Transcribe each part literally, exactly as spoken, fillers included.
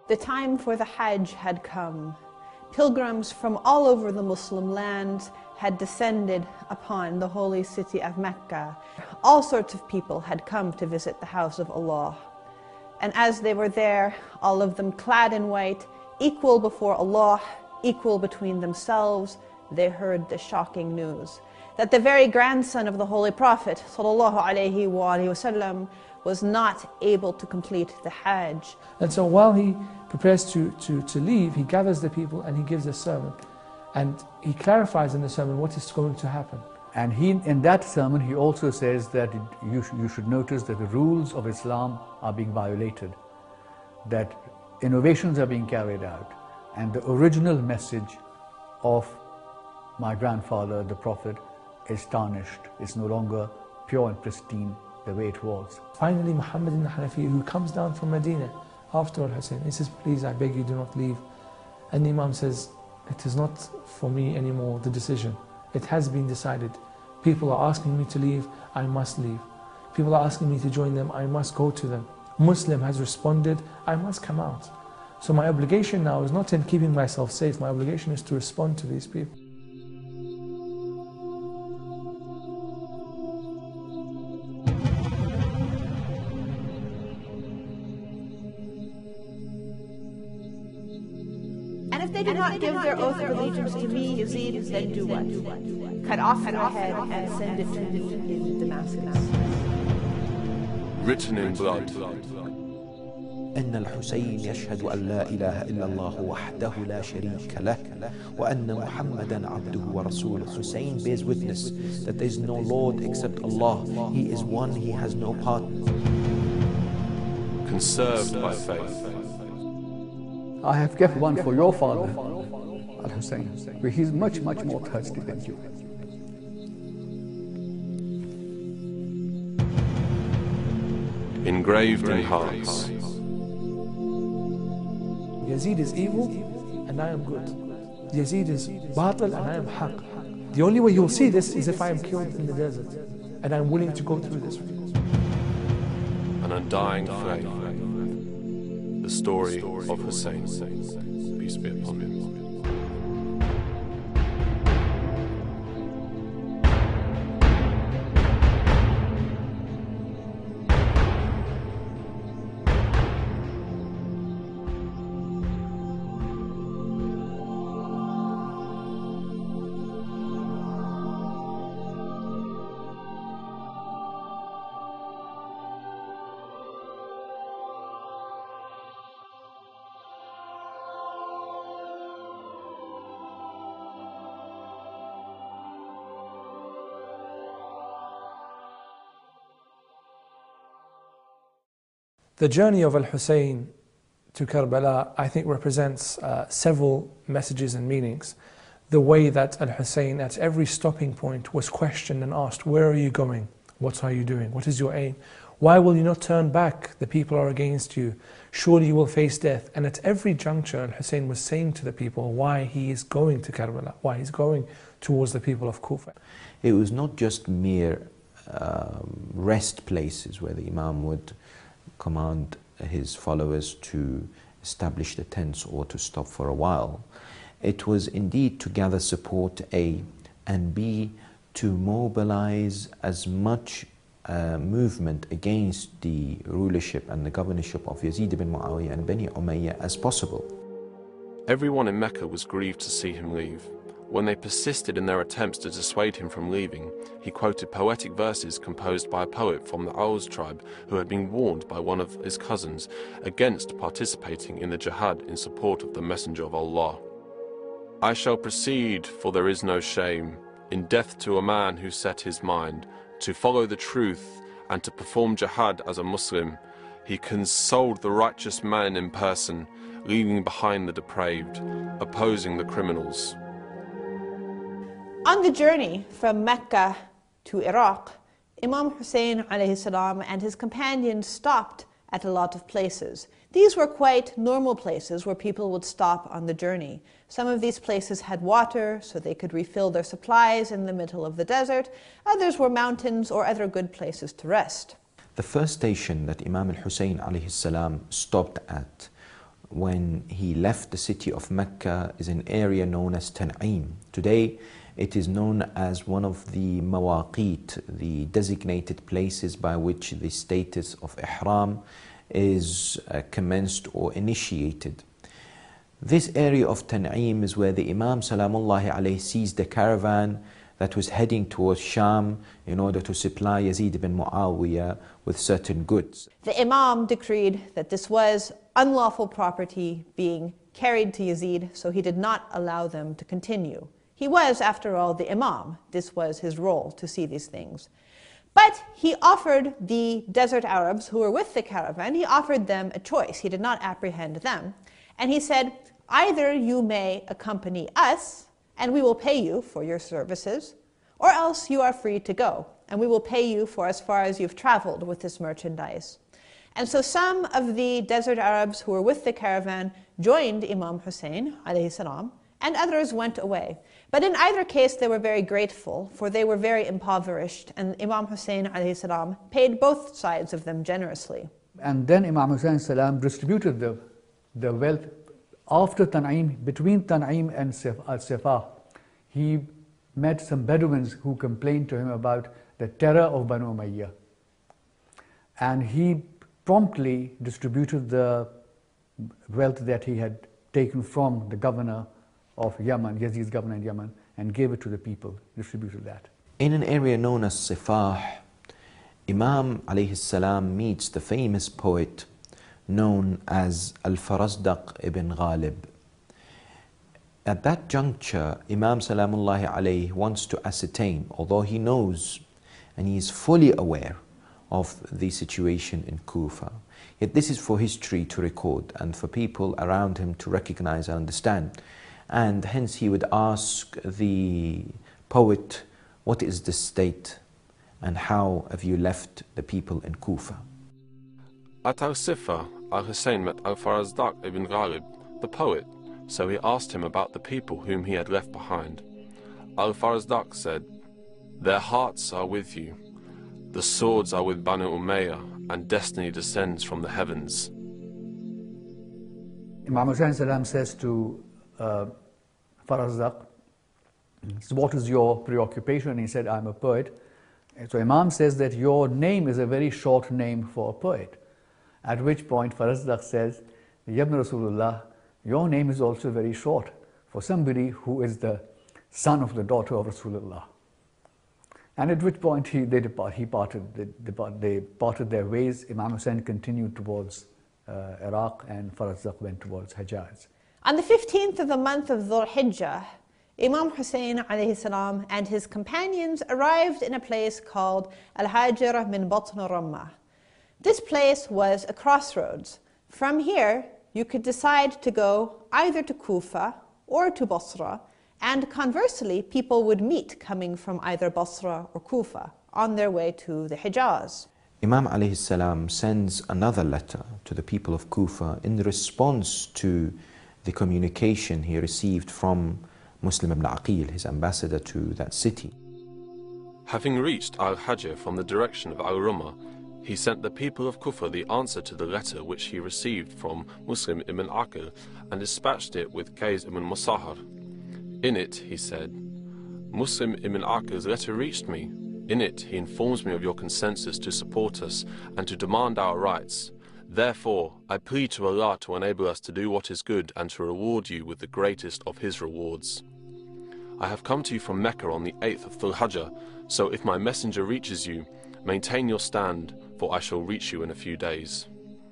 The time for the Hajj had come. Pilgrims from all over the Muslim lands had descended upon the holy city of Mecca. All sorts of people had come to visit the house of Allah. And as they were there, all of them clad in white, equal before Allah, equal between themselves, they heard the shocking news that the very grandson of the Holy Prophet ﷺ was not able to complete the Hajj. And so while he prepares to, to, to leave, he gathers the people and he gives a sermon. And he clarifies in the sermon what is going to happen. And he, in that sermon, he also says that you, sh you should notice that the rules of Islam are being violated, that innovations are being carried out, and the original message of my grandfather, the Prophet, is tarnished. It's no longer pure and pristine the way it was. Finally, Muhammad ibn Hanafi, who comes down from Medina after Al-Hussein, he says, please, I beg you, do not leave. And the Imam says, it is not for me anymore, the decision. It has been decided. People are asking me to leave, I must leave. People are asking me to join them, I must go to them. Muslim has responded, I must come out. So my obligation now is not in keeping myself safe, my obligation is to respond to these people. And if they do not give their oath of allegiance to me, Yazid, then do what? Cut off their head and send it to me in Damascus. Written in blood. أن الحسين يشهد أن لا إله إلا الله وحده لا شريك له وأن محمدا عبده ورسوله. Hussein bears witness that there is no Lord except Allah. He is one, He has no partner. Conserved by faith. I have kept one for your father, Al-Hussein, where he is much, much more thirsty than you. Engraved in hearts. Yazid is evil and I am good. Yazid is batil and I am haq. The only way you'll see this is if I am killed in the desert and I'm willing to go through this. An undying faith. The story of Hussein. Peace be upon him. The journey of Al-Hussein to Karbala, I think, represents uh, several messages and meanings. The way that Al-Hussein at every stopping point was questioned and asked, where are you going? What are you doing? What is your aim? Why will you not turn back? The people are against you. Surely you will face death. And at every juncture, Al-Hussein was saying to the people why he is going to Karbala, why he's going towards the people of Kufa. It was not just mere um, rest places where the Imam would command his followers to establish the tents or to stop for a while. It was indeed to gather support, A, and B, to mobilize as much uh, movement against the rulership and the governorship of Yazid ibn Muawiyah and Bani Umayyah as possible. Everyone in Mecca was grieved to see him leave. When they persisted in their attempts to dissuade him from leaving, he quoted poetic verses composed by a poet from the Aus tribe who had been warned by one of his cousins against participating in the jihad in support of the Messenger of Allah. I shall proceed, for there is no shame, in death to a man who set his mind to follow the truth and to perform jihad as a Muslim. He consoled the righteous man in person, leaving behind the depraved, opposing the criminals. On the journey from Mecca to Iraq, Imam Hussein alayhi salam and his companions stopped at a lot of places. These were quite normal places where people would stop on the journey. Some of these places had water, so they could refill their supplies in the middle of the desert. Others were mountains or other good places to rest. The first station that Imam al-Hussein alayhi salam stopped at when he left the city of Mecca is an area known as Tan'im. Today it is known as one of the mawaqit, the designated places by which the status of ihram is uh, commenced or initiated. This area of Tan'im is where the Imam Salamullahi alayhi seized the caravan that was heading towards Sham in order to supply Yazid ibn Muawiyah with certain goods. The Imam decreed that this was unlawful property being carried to Yazid, so he did not allow them to continue. He was, after all, the Imam. This was his role, to see these things. But he offered the desert Arabs who were with the caravan, he offered them a choice. He did not apprehend them. And he said, either you may accompany us, and we will pay you for your services, or else you are free to go, and we will pay you for as far as you've traveled with this merchandise. And so some of the desert Arabs who were with the caravan joined Imam Hussein, alayhi salam, and others went away. But in either case, they were very grateful, for they were very impoverished, and Imam Hussein, alayhi salam, paid both sides of them generously. And then Imam Hussein salam distributed the, the wealth after Tan'im, between Tan'im and Al-Sifah. He met some Bedouins who complained to him about the terror of Banu Umayyah. And he promptly distributed the wealth that he had taken from the governor of Yemen, Yazid's governor in Yemen, and gave it to the people, distributed that. In an area known as Sifah, Imam alayhi salam meets the famous poet known as Al-Farazdaq ibn Ghalib. At that juncture, Imam Salamullahi alayhi wants to ascertain, although he knows and he is fully aware of the situation in Kufa, yet this is for history to record and for people around him to recognize and understand. And hence he would ask the poet, what is the state and how have you left the people in Kufa? At Al-Sifah, Al-Hussein met Al-Farazdaq ibn Ghalib, the poet, so he asked him about the people whom he had left behind. Al-Farazdaq said, their hearts are with you, the swords are with Banu Umayyah, and destiny descends from the heavens. Imam Hussein salam says to uh, Farazdaq, so what is your preoccupation? He said, I'm a poet. And so Imam says that your name is a very short name for a poet. At which point Farazdaq says, Yabna Rasulullah, your name is also very short for somebody who is the son of the daughter of Rasulullah. And at which point he, they, depart, he parted, they, depart, they parted their ways. Imam Hussein continued towards uh, Iraq and Farazdaq went towards Hijaz. On the fifteenth of the month of Dhul Hijjah, Imam Hussein alayhi salam and his companions arrived in a place called Al-Hajirah min Batn Ramah. This place was a crossroads. From here, you could decide to go either to Kufa or to Basra, and conversely, people would meet coming from either Basra or Kufa on their way to the Hijaz. Imam alayhi salam sends another letter to the people of Kufa in response to the communication he received from Muslim ibn Aqil, his ambassador to that city. Having reached Al-Hajr from the direction of Al-Rumah, he sent the people of Kufa the answer to the letter which he received from Muslim ibn Aqil and dispatched it with Qays ibn Musahar. In it, he said, Muslim ibn Aqil's letter reached me. In it, he informs me of your consensus to support us and to demand our rights. Therefore, I plead to Allah to enable us to do what is good and to reward you with the greatest of His rewards. I have come to you from Mecca on the eighth of Dhul Hijjah, so if my messenger reaches you, maintain your stand, for I shall reach you in a few days.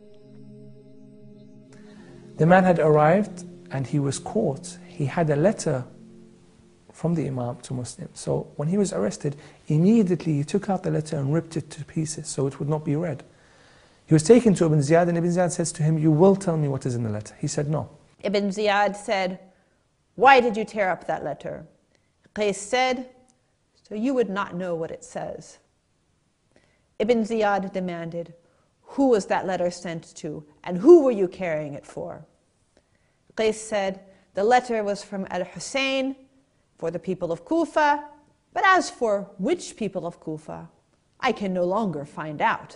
The man had arrived and he was caught. He had a letter from the Imam to Muslims. So when he was arrested, immediately he took out the letter and ripped it to pieces so it would not be read. He was taken to Ibn Ziyad, and Ibn Ziyad says to him, you will tell me what is in the letter. He said, no. Ibn Ziyad said, why did you tear up that letter? Qays said, so you would not know what it says. Ibn Ziyad demanded, who was that letter sent to, and who were you carrying it for? Qays said, the letter was from Al-Hussein for the people of Kufa, but as for which people of Kufa, I can no longer find out.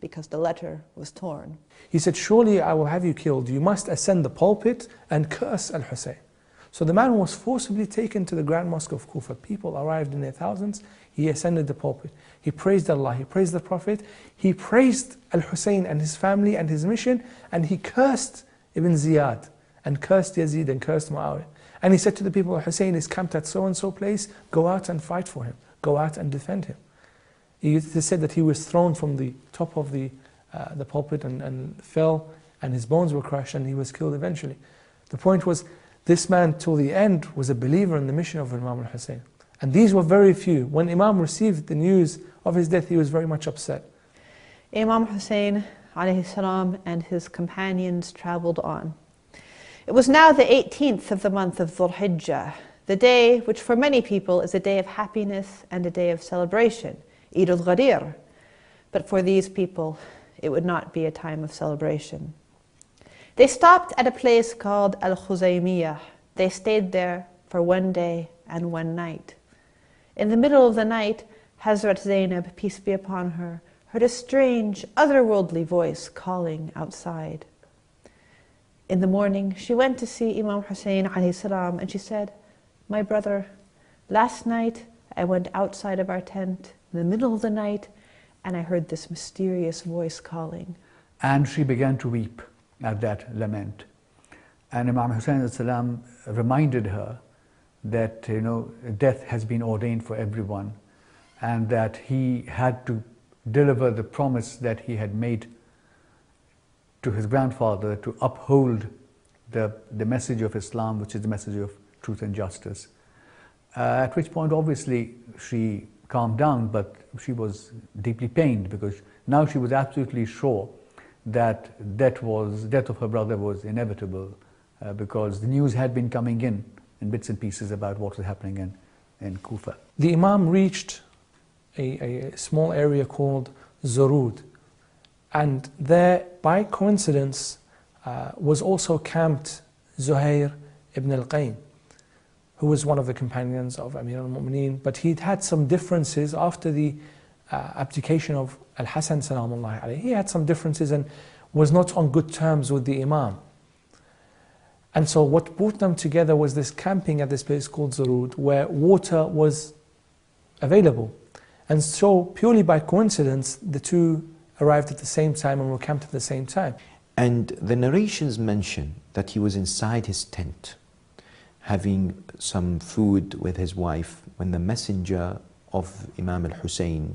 because the letter was torn. He said, surely I will have you killed. You must ascend the pulpit and curse Al-Hussein. So the man was forcibly taken to the Grand Mosque of Kufa. People arrived in their thousands. He ascended the pulpit. He praised Allah, he praised the Prophet, he praised Al-Hussein and his family and his mission, and he cursed Ibn Ziyad, and cursed Yazid, and cursed Muawiyah. And he said to the people, Hussein is camped at so-and-so place, go out and fight for him. Go out and defend him. He said that he was thrown from the top of the, uh, the pulpit and, and fell, and his bones were crushed, and he was killed eventually. The point was, this man till the end was a believer in the mission of Imam al-Hussein. And these were very few. When Imam received the news of his death, he was very much upset. Imam Hussein alayhi salam and his companions traveled on. It was now the eighteenth of the month of Dhul Hijjah, the day which for many people is a day of happiness and a day of celebration, Eid al-Ghadir. But for these people, it would not be a time of celebration. They stopped at a place called Al-Khuzaymiyah. They stayed there for one day and one night. In the middle of the night, Hazrat Zainab, peace be upon her, heard a strange, otherworldly voice calling outside. In the morning, she went to see Imam Hussein alayhi salam, and she said, my brother, last night I went outside of our tent in the middle of the night, and I heard this mysterious voice calling. And she began to weep at that lament. And Imam Hussein alayhi salam reminded her that, you know, death has been ordained for everyone, and that he had to deliver the promise that he had made to his grandfather to uphold the, the message of Islam, which is the message of truth and justice. Uh, at which point, obviously, she calmed down, but she was deeply pained, because now she was absolutely sure that death, was, death of her brother was inevitable, uh, because the news had been coming in in bits and pieces about what was happening in, in Kufa. The Imam reached a, a small area called Zarud, and there, by coincidence, uh, was also camped Zuhair ibn al-Qayn, who was one of the companions of Amir al-Mu'mineen, but he'd had some differences after the uh, abdication of Al-Hasan salamullahi alayhi. He had some differences and was not on good terms with the Imam. And so what brought them together was this camping at this place called Zarud, where water was available. And so, purely by coincidence, the two arrived at the same time and were camped at the same time. And the narrations mention that he was inside his tent, having some food with his wife, when the messenger of Imam al-Hussein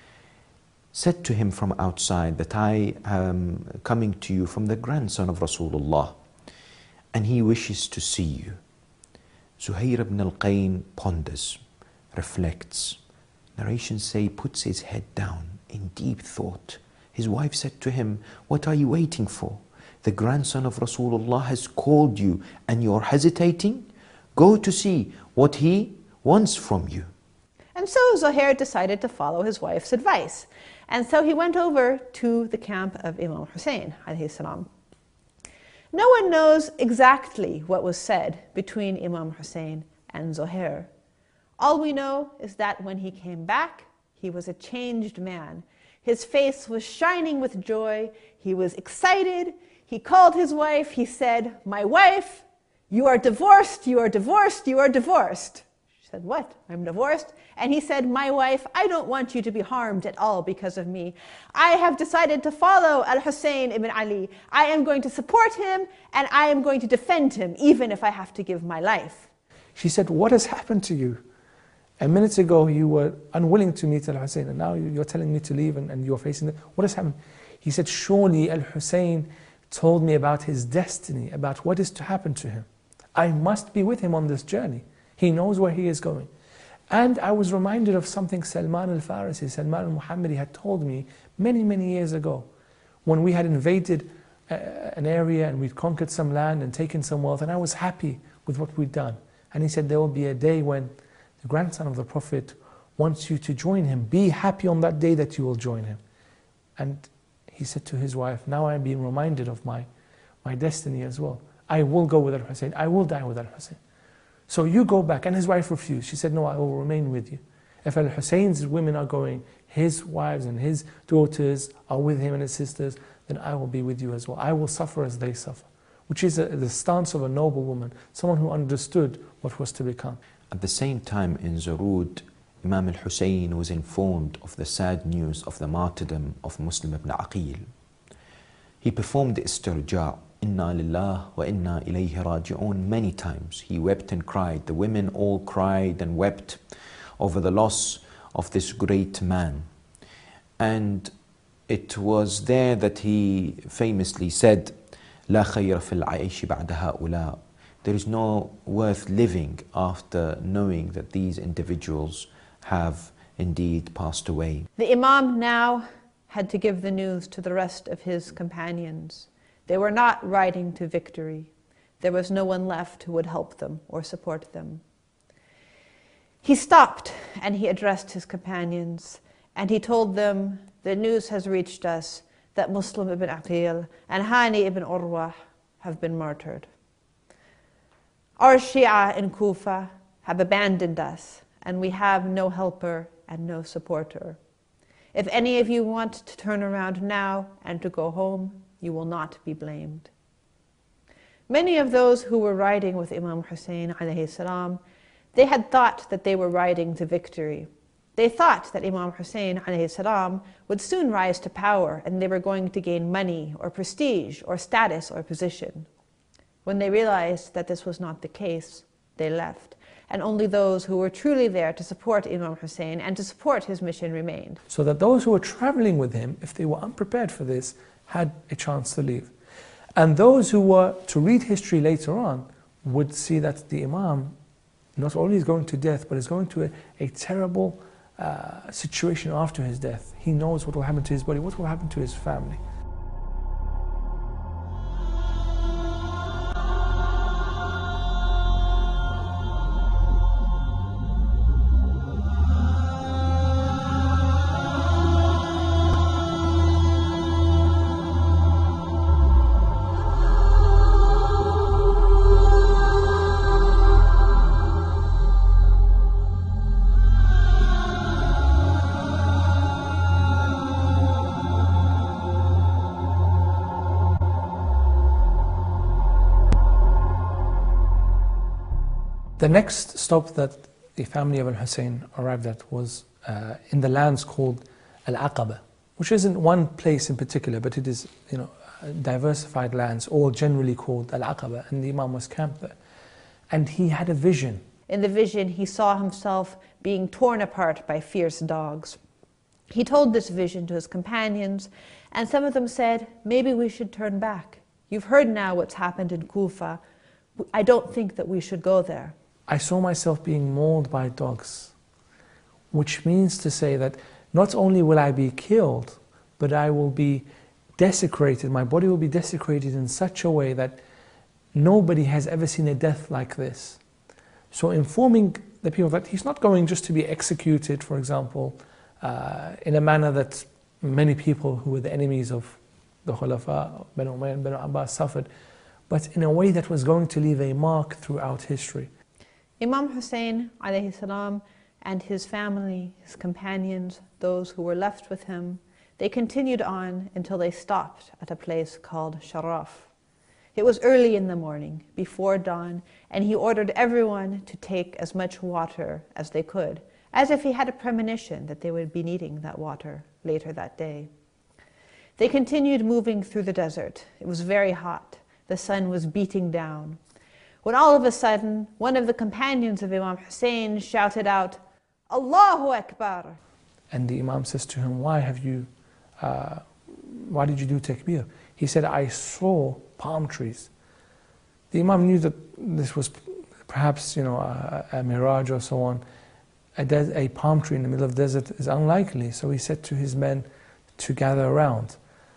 said to him from outside that I am coming to you from the grandson of Rasulullah, and he wishes to see you. Zuhair ibn al-Qayn ponders, reflects. Narrations say, puts his head down in deep thought. His wife said to him, what are you waiting for? The grandson of Rasulullah has called you and you're hesitating? Go to see what he wants from you. And so Zuhair decided to follow his wife's advice. And so he went over to the camp of Imam Hussein alayhi salam. No one knows exactly what was said between Imam Hussein and Zuhair. All we know is that when he came back, he was a changed man. His face was shining with joy. He was excited. He called his wife. He said, my wife, you are divorced, you are divorced, you are divorced. She said, what? I'm divorced? And he said, my wife, I don't want you to be harmed at all because of me. I have decided to follow Al-Hussein ibn Ali. I am going to support him, and I am going to defend him, even if I have to give my life. She said, what has happened to you? A minute ago you were unwilling to meet Al-Hussein, and now you're telling me to leave, and, and you're facing it. What has happened? He said, surely Al-Hussein told me about his destiny, about what is to happen to him. I must be with him on this journey. He knows where he is going. And I was reminded of something Salman al-Farisi, Salman al-Muhammadi had told me many, many years ago, when we had invaded uh, an area and we'd conquered some land and taken some wealth, and I was happy with what we'd done. And he said, there will be a day when the grandson of the Prophet wants you to join him. Be happy on that day that you will join him. And he said to his wife, now I'm being reminded of my, my destiny as well. I will go with Al-Hussein. I will die with Al-Hussein. So you go back. And his wife refused. She said, no, I will remain with you. If Al-Hussein's women are going, his wives and his daughters are with him and his sisters, then I will be with you as well. I will suffer as they suffer. Which is a, the stance of a noble woman, someone who understood what was to become. At the same time in Zurud, Imam al-Hussein was informed of the sad news of the martyrdom of Muslim ibn Aqil. He performed the istirja', Inna lillah wa inna ilayhi raji'un, many times. He wept and cried. The women all cried and wept over the loss of this great man. And it was there that he famously said, لا خير في العيش بعد هؤلاء. There is no worth living after knowing that these individuals have indeed passed away. The Imam now had to give the news to the rest of his companions. They were not riding to victory. There was no one left who would help them or support them. He stopped and he addressed his companions and he told them, the news has reached us that Muslim ibn Aqil and Hani ibn Urwa have been martyred. Our Shia in Kufa have abandoned us and we have no helper and no supporter. If any of you want to turn around now and to go home, you will not be blamed. Many of those who were riding with Imam Hussein alayhi salam, they had thought that they were riding to victory. They thought that Imam Hussein alayhi salam would soon rise to power and they were going to gain money or prestige or status or position. When they realized that this was not the case, they left. And only those who were truly there to support Imam Hussein and to support his mission remained. So that those who were traveling with him, if they were unprepared for this, had a chance to leave. And those who were to read history later on would see that the Imam not only is going to death, but is going to a, a terrible uh, situation after his death. He knows what will happen to his body, what will happen to his family. The next stop that the family of Al-Hussein arrived at was uh, in the lands called Al-Aqaba, which isn't one place in particular, but it is, you know, diversified lands, all generally called Al-Aqaba, and the Imam was camped there. And he had a vision. In the vision, he saw himself being torn apart by fierce dogs. He told this vision to his companions, and some of them said, maybe we should turn back. You've heard now what's happened in Kufa. I don't think that we should go there. I saw myself being mauled by dogs, which means to say that not only will I be killed, but I will be desecrated. My body will be desecrated in such a way that nobody has ever seen a death like this. So informing the people that he's not going just to be executed, for example, uh, in a manner that many people who were the enemies of the Khulafa, Banu Umayyah and Banu Abbas suffered, but in a way that was going to leave a mark throughout history. Imam Hussein alayhi salam and his family, his companions, those who were left with him, they continued on until they stopped at a place called Sharaf. It was early in the morning, before dawn, and he ordered everyone to take as much water as they could, as if he had a premonition that they would be needing that water later that day. They continued moving through the desert. It was very hot. The sun was beating down. When all of a sudden, one of the companions of Imam Hussein shouted out, Allahu Akbar! And the Imam says to him, why have you, uh, why did you do takbir? He said, I saw palm trees. The Imam knew that this was perhaps, you know, a, a mirage or so on. A, des- a palm tree in the middle of the desert is unlikely. So he said to his men to gather around.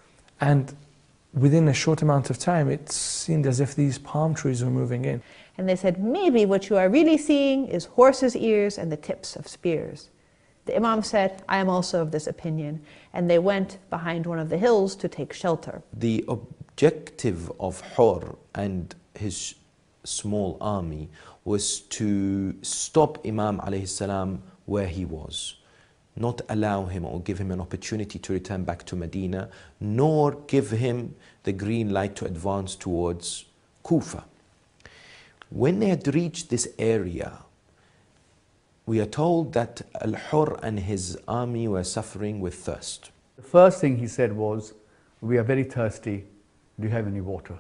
And within a short amount of time, it seemed as if these palm trees were moving in. And they said, maybe what you are really seeing is horses' ears and the tips of spears. The Imam said, I am also of this opinion. And they went behind one of the hills to take shelter. The objective of Hur and his small army was to stop Imam alayhi salam where he was. not allow him or give him an opportunity to return back to Medina, nor give him the green light to advance towards Kufa. When they had reached this area, we are told that Al-Hurr and his army were suffering with thirst. The first thing he said was, "We are very thirsty, do you have any water?"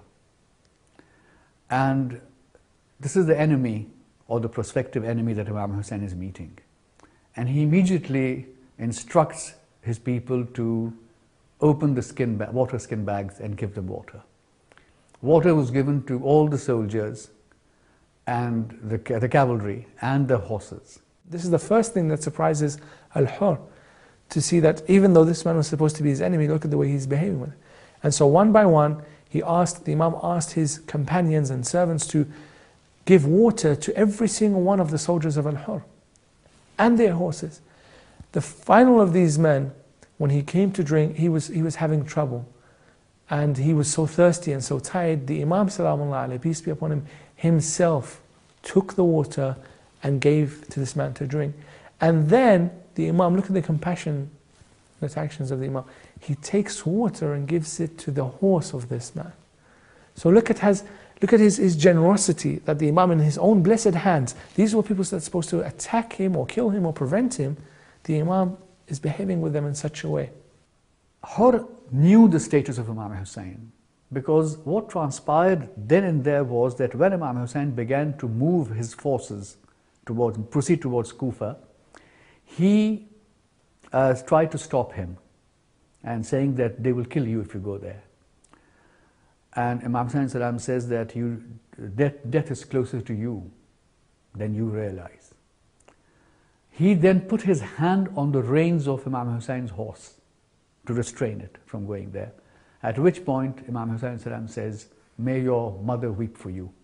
And this is the enemy, or the prospective enemy, that Imam Hussein is meeting. And he immediately instructs his people to open the skin ba- water skin bags and give them water. Water was given to all the soldiers and the, ca- the cavalry and the horses. This is the first thing that surprises Al-Hurr, to see that even though this man was supposed to be his enemy, look at the way he's behaving with it. And so one by one, he asked, the Imam asked his companions and servants to give water to every single one of the soldiers of Al-Hurr and their horses. The final of these men, when he came to drink, he was, he was having trouble. And he was so thirsty and so tired, the Imam, Salamullah alayhi, peace be upon him, himself took the water and gave to this man to drink. And then the Imam, look at the compassionate actions of the Imam. He takes water and gives it to the horse of this man. So look at his, look at his, his generosity, that the Imam in his own blessed hands, these were people that are supposed to attack him or kill him or prevent him, the Imam is behaving with them in such a way. Hurr knew the status of Imam Hussein, because what transpired then and there was that when Imam Hussein began to move his forces towards, proceed towards Kufa, he uh, tried to stop him and saying that they will kill you if you go there. And Imam Hussein Salam says that you, death, death is closer to you than you realize. He then put his hand on the reins of Imam Hussein's horse to restrain it from going there. At which point Imam Hussein Salam says, "May your mother weep for you."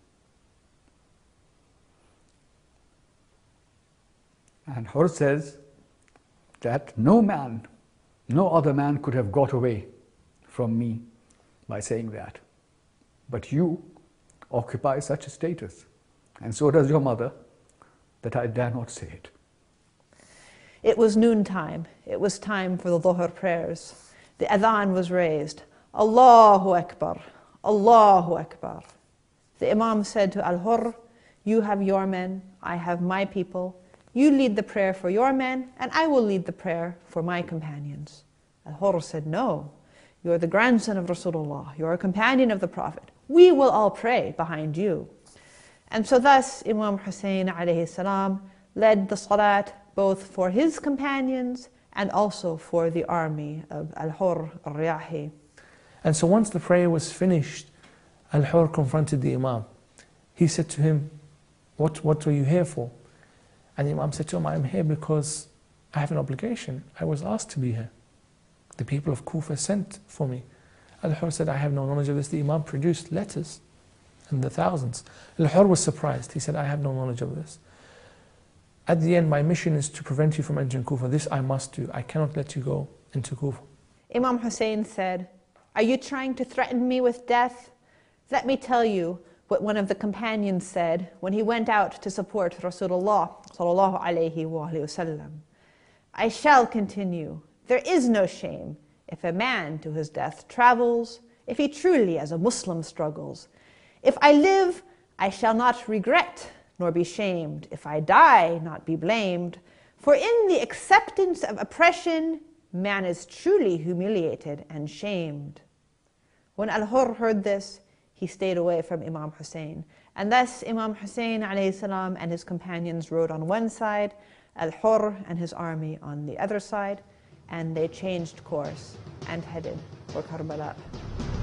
And Hurr says that no man, no other man could have got away from me by saying that. But you occupy such a status, and so does your mother, that I dare not say it. It was noontime. It was time for the Dhuhr prayers. The adhan was raised. Allahu Akbar, Allahu Akbar. The Imam said to Al-Hurr, "You have your men, I have my people. You lead the prayer for your men, and I will lead the prayer for my companions." Al-Hurr said, "No, you are the grandson of Rasulullah. You are a companion of the Prophet. We will all pray behind you." And so thus Imam Hussein alayhi salam led the salat both for his companions and also for the army of Al-Hurr al-Riyahi. And so once the prayer was finished, Al-Hurr confronted the Imam. He said to him, what, what are you here for? And the Imam said to him, "I am here because I have an obligation. I was asked to be here. The people of Kufa sent for me." Al-Hurr said, "I have no knowledge of this." The Imam produced letters in the thousands. Al-Hurr was surprised. He said, "I have no knowledge of this. At the end, my mission is to prevent you from entering Kufa. This I must do. I cannot let you go into Kufa." Imam Hussein said, "Are you trying to threaten me with death? Let me tell you what one of the companions said when he went out to support Rasulullah sallallahu alayhi wa sallam. I shall continue. There is no shame if a man to his death travels, if he truly as a Muslim struggles. If I live, I shall not regret nor be shamed. If I die, not be blamed. For in the acceptance of oppression, man is truly humiliated and shamed." When Al-Hurr heard this, he stayed away from Imam Hussein. And thus Imam Hussein alayhi salam and his companions rode on one side, Al-Hurr and his army on the other side, and they changed course and headed for Karbala.